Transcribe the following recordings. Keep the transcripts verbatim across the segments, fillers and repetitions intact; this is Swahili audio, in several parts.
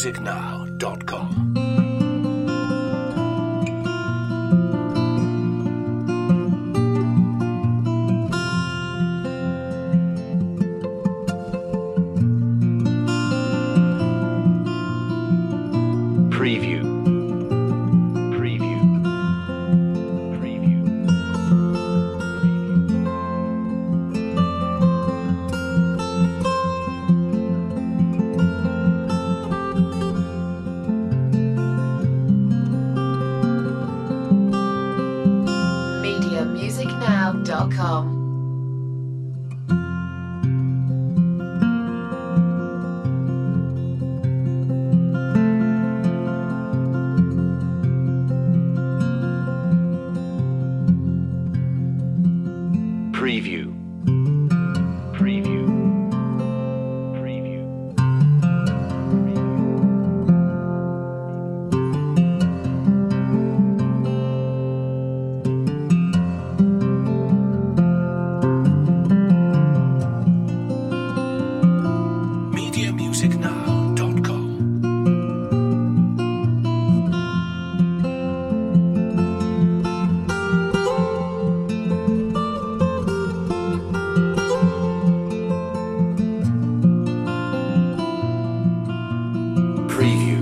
music now dot com. Preview. Preview. Preview. media music now dot com. Preview. Preview. Preview. media music now dot com. Preview.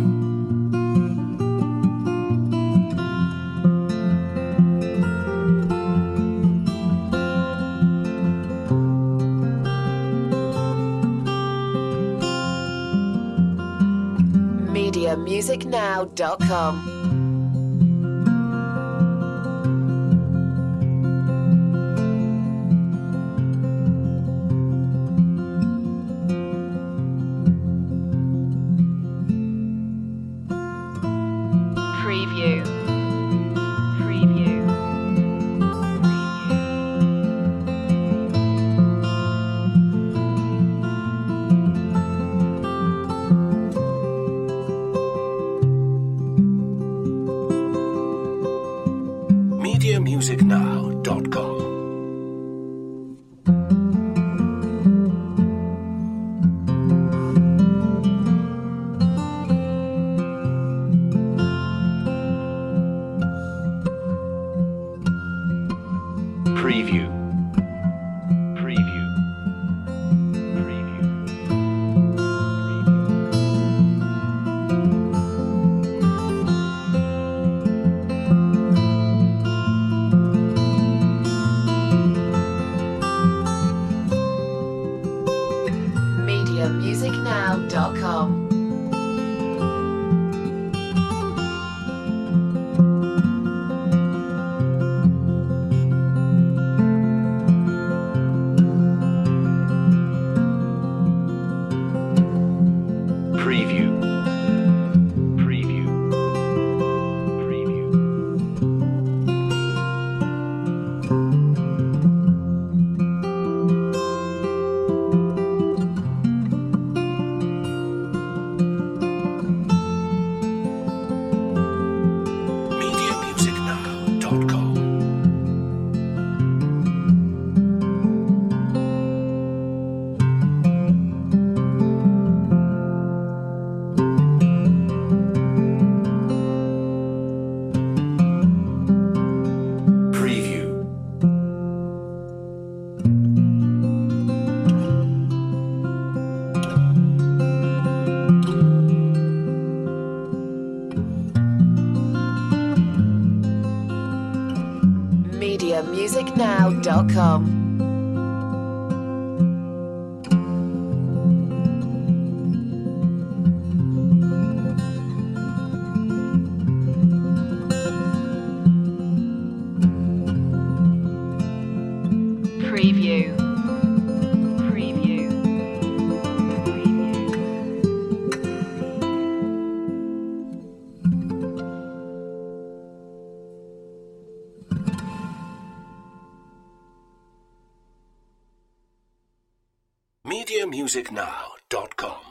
media music now dot com. Preview. Preview. media music now dot com. Preview. Preview. Preview. media music now dot com. Preview. Preview. Preview. media music now dot com. Preview. media music now dot com. Preview. Preview. media music now dot com.